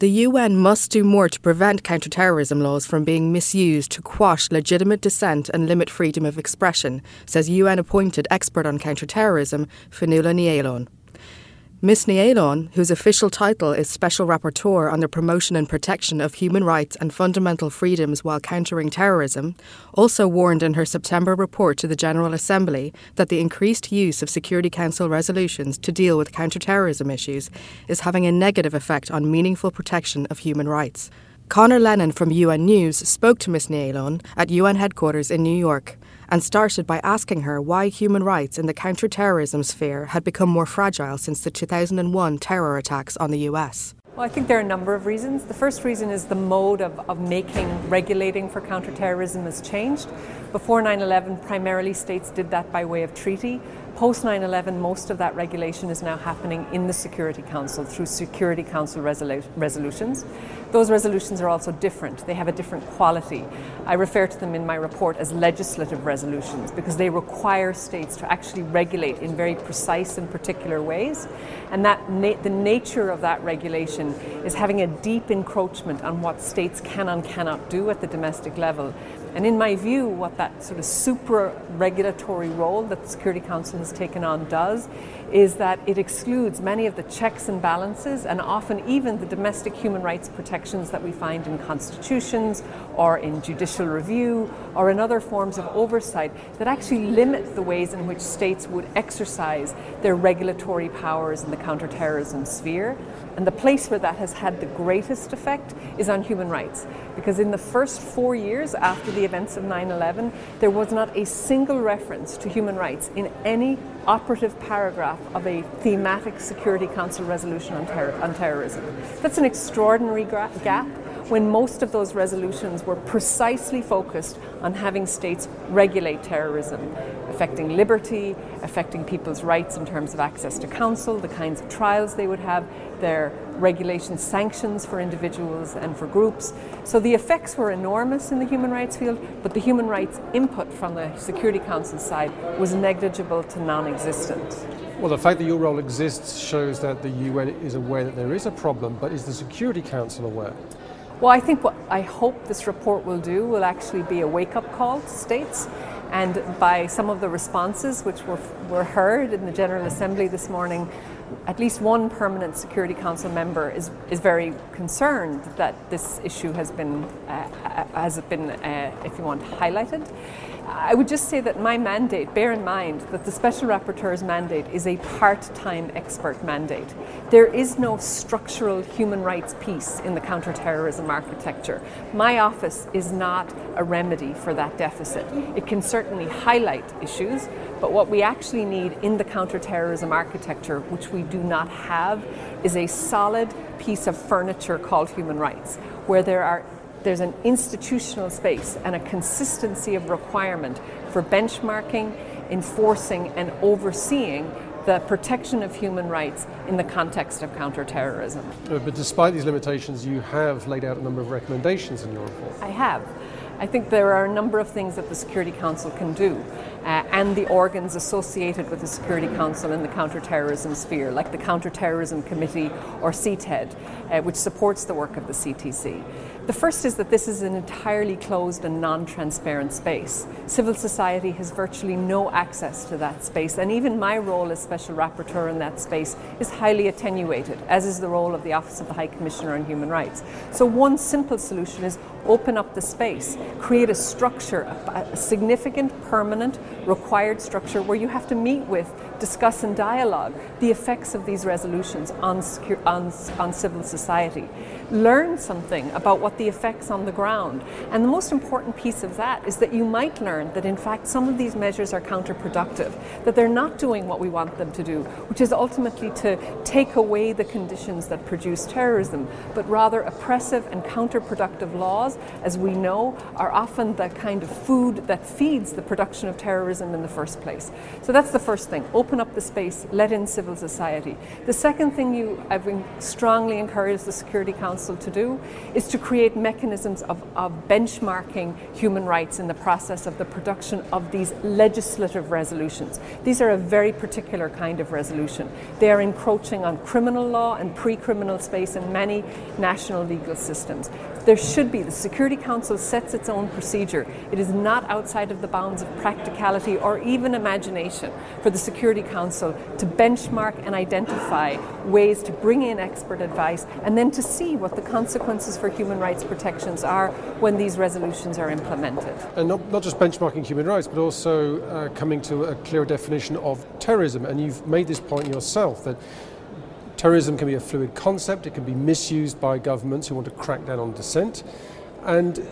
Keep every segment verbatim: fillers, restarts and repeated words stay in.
The U N must do more to prevent counterterrorism laws from being misused to quash legitimate dissent and limit freedom of expression, says U N-appointed expert on counterterrorism, Fionnuala Ní Aoláin. Miz Ní Aoláin, whose official title is Special Rapporteur on the Promotion and Protection of Human Rights and Fundamental Freedoms while Countering Terrorism, also warned in her September report to the General Assembly that the increased use of Security Council resolutions to deal with counterterrorism issues is having a negative effect on meaningful protection of human rights. Conor Lennon from U N News spoke to Miz Ní Aoláin at U N headquarters in New York and started by asking her why human rights in the counter-terrorism sphere had become more fragile since the two thousand one terror attacks on the U S. Well, I think there are a number of reasons. The first reason is the mode of, of making regulating for counterterrorism has changed. Before nine eleven, primarily states did that by way of treaty. Post nine eleven, most of that regulation is now happening in the Security Council through Security Council resolu- resolutions. Those resolutions are also different. They have a different quality. I refer to them in my report as legislative resolutions because they require states to actually regulate in very precise and particular ways. And that na- the nature of that regulation is having a deep encroachment on what states can and cannot do at the domestic level. And in my view, what that sort of supra-regulatory role that the Security Council has taken on does is that it excludes many of the checks and balances and often even the domestic human rights protections that we find in constitutions or in judicial review or in other forms of oversight that actually limit the ways in which states would exercise their regulatory powers in the counterterrorism sphere. And the place where that has had the greatest effect is on human rights. Because in the first four years after the events of nine eleven, there was not a single reference to human rights in any operative paragraph of a thematic Security Council resolution on, ter- on terrorism. That's an extraordinary gra- gap when most of those resolutions were precisely focused on having states regulate terrorism, affecting liberty, affecting people's rights in terms of access to counsel, the kinds of trials they would have, their regulation sanctions for individuals and for groups. So the effects were enormous in the human rights field, but the human rights input from the Security Council side was negligible to non-existent. Well, the fact that your role exists shows that the U N is aware that there is a problem, but is the Security Council aware? Well, I think what I hope this report will do will actually be a wake-up call to states. And by some of the responses which were, were heard in the General Assembly this morning, at least one permanent Security Council member is, is very concerned that this issue has been, uh, has been uh, if you want, highlighted. I would just say that my mandate, bear in mind that the Special Rapporteur's mandate is a part-time expert mandate. There is no structural human rights piece in the counterterrorism architecture. My office is not a remedy for that deficit. It can certainly highlight issues, but what we actually need in the counterterrorism architecture, which we do not have, is a solid piece of furniture called human rights, where there are There's an institutional space and a consistency of requirement for benchmarking, enforcing, and overseeing the protection of human rights in the context of counterterrorism. But despite these limitations, you have laid out a number of recommendations in your report. I have. I think there are a number of things that the Security Council can do, uh, and the organs associated with the Security Council in the counterterrorism sphere, like the Counterterrorism Committee or C T E D, uh, which supports the work of the C T C. The first is that this is an entirely closed and non-transparent space. Civil society has virtually no access to that space, and even my role as Special Rapporteur in that space is highly attenuated, as is the role of the Office of the High Commissioner on Human Rights. So one simple solution is open up the space, create a structure, a, a significant, permanent, required structure where you have to meet with, discuss and dialogue the effects of these resolutions on, secu- on, on civil society. Learn something about what the effects on the ground. And the most important piece of that is that you might learn that in fact some of these measures are counterproductive, that they're not doing what we want them to do, which is ultimately to take away the conditions that produce terrorism, but rather oppressive and counterproductive laws, as we know, are often the kind of food that feeds the production of terrorism in the first place. So that's the first thing. Open up the space, let in civil society. The second thing you, I've strongly encouraged the Security Council to do is to create mechanisms of, of benchmarking human rights in the process of the production of these legislative resolutions. These are a very particular kind of resolution. They are encroaching on criminal law and pre-criminal space in many national legal systems. There should be, the Security Council sets its own procedure. It is not outside of the bounds of practicality or even imagination for the Security Council to benchmark and identify ways to bring in expert advice and then to see what the consequences for human rights protections are when these resolutions are implemented. And not, not just benchmarking human rights, but also uh, coming to a clearer definition of terrorism. And you've made this point yourself that terrorism can be a fluid concept, it can be misused by governments who want to crack down on dissent. And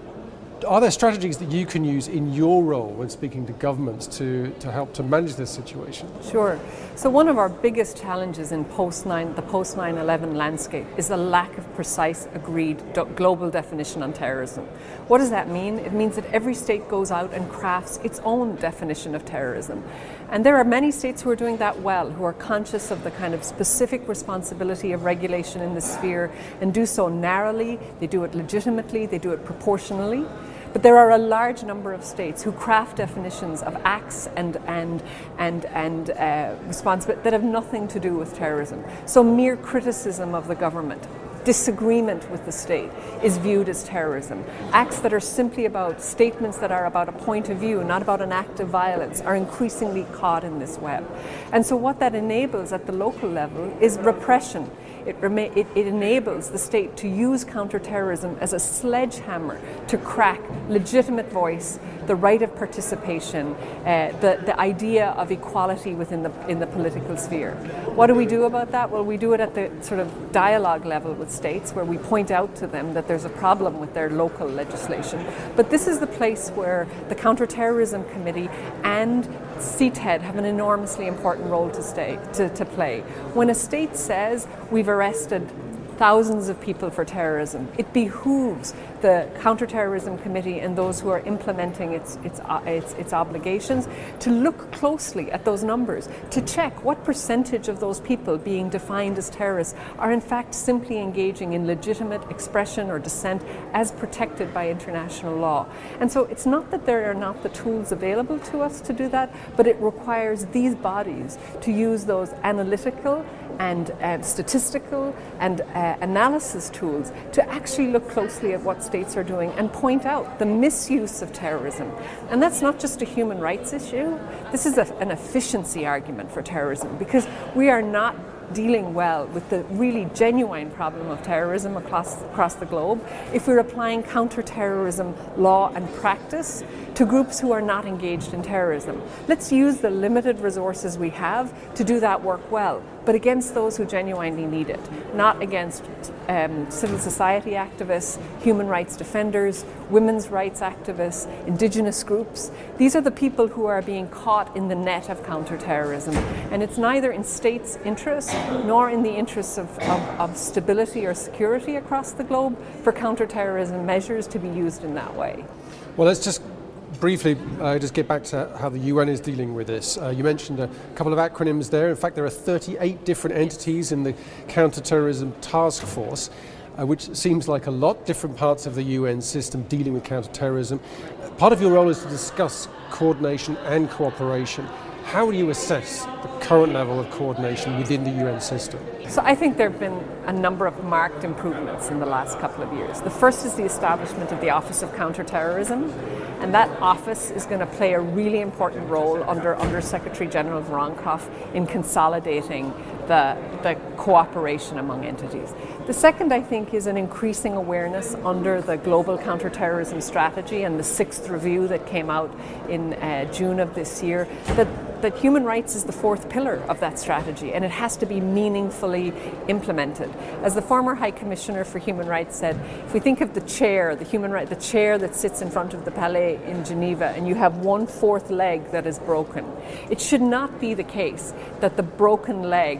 are there strategies that you can use in your role when speaking to governments to, to help to manage this situation? Sure. So one of our biggest challenges in post nine, the post nine eleven landscape is the lack of precise, agreed do- global definition on terrorism. What does that mean? It means that every state goes out and crafts its own definition of terrorism. And there are many states who are doing that well, who are conscious of the kind of specific responsibility of regulation in this sphere and do so narrowly, they do it legitimately, they do it proportionally. But there are a large number of states who craft definitions of acts and and and and uh, responsibility that have nothing to do with terrorism. So mere criticism of the government, disagreement with the state is viewed as terrorism. Acts that are simply about statements that are about a point of view, not about an act of violence, are increasingly caught in this web. And so what that enables at the local level is repression. It, rema- it, it enables the state to use counterterrorism as a sledgehammer to crack legitimate voice, the right of participation, uh, the, the idea of equality within the in the political sphere. What do we do about that? Well, we do it at the sort of dialogue level with states where we point out to them that there's a problem with their local legislation. But this is the place where the Counterterrorism Committee and C T E D have an enormously important role to, stay, to, to play. When a state says we've arrested thousands of people for terrorism, it behooves the Counterterrorism Committee and those who are implementing its, its, uh, its, its obligations to look closely at those numbers, to check what percentage of those people being defined as terrorists are in fact simply engaging in legitimate expression or dissent as protected by international law. And so it's not that there are not the tools available to us to do that, but it requires these bodies to use those analytical and uh, statistical and uh, analysis tools to actually look closely at what states are doing and point out the misuse of terrorism. And that's not just a human rights issue. This is a, an efficiency argument for terrorism, because we are not dealing well with the really genuine problem of terrorism across, across the globe if we're applying counterterrorism law and practice to groups who are not engaged in terrorism. Let's use the limited resources we have to do that work well, but against those who genuinely need it, not against um, civil society activists, human rights defenders, women's rights activists, indigenous groups. These are the people who are being caught in the net of counterterrorism, and it's neither in states' interests nor in the interests of, of, of stability or security across the globe for counterterrorism measures to be used in that way. Well, let's just briefly uh, just get back to how the U N is dealing with this. Uh, you mentioned a couple of acronyms there. In fact, there are thirty-eight different entities in the Counterterrorism Task Force, uh, which seems like a lot, different parts of the U N system dealing with counterterrorism. Part of your role is to discuss coordination and cooperation. How do you assess the current level of coordination within the U N system? So I think there have been a number of marked improvements in the last couple of years. The first is the establishment of the Office of Counterterrorism, and that office is going to play a really important role under Under Secretary General Voronkov in consolidating the, the cooperation among entities. The second, I think, is an increasing awareness under the Global Counterterrorism Strategy and the sixth review that came out in uh, June of this year, that that human rights is the fourth pillar of that strategy, and it has to be meaningfully implemented. As the former High Commissioner for Human Rights said, if we think of the chair, the human right, the chair that sits in front of the Palais in Geneva, and you have one fourth leg that is broken, it should not be the case that the broken leg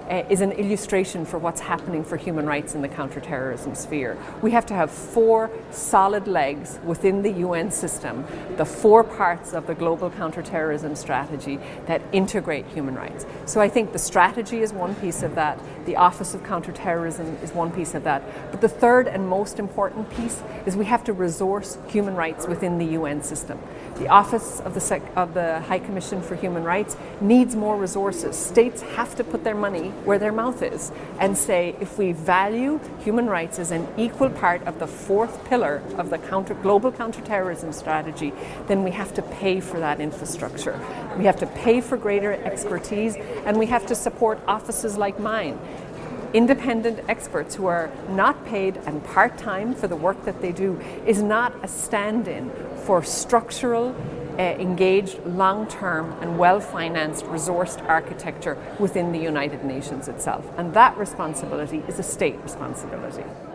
uh, is an illustration for what's happening for human rights in the counterterrorism sphere. We have to have four solid legs within the U N system, the four parts of the global counterterrorism strategy that integrate human rights. So I think the strategy is one piece of that, the Office of Counterterrorism is one piece of that, but the third and most important piece is we have to resource human rights within the U N system. The Office of the, Sec- of the High Commission for Human Rights needs more resources. States have to put their money where their mouth is and say, if we value human rights as an equal part of the fourth pillar of the counter, global counterterrorism strategy, then we have to pay for that infrastructure. We have to pay for greater expertise, and we have to support offices like mine, independent experts who are not paid and part-time for the work that they do, is not a stand-in for structural, uh, engaged, long-term and well-financed, resourced architecture within the United Nations itself. And that responsibility is a state responsibility.